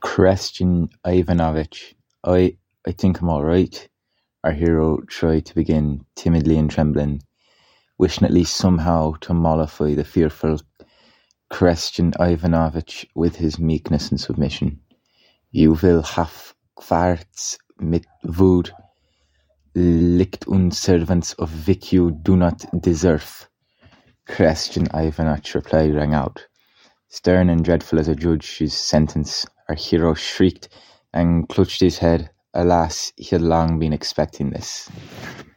Christian Ivanovich, I think I'm all right. Our hero tried to begin, timidly and trembling, wishing at least somehow to mollify the fearful Christian Ivanovich with his meekness and submission. You will have kvarts mit Wut, licht und servants of which you do not deserve. Christian Ivanovich replied rang out. Stern and dreadful as a judge's sentence, our hero shrieked and clutched his head. Alas, he had long been expecting this.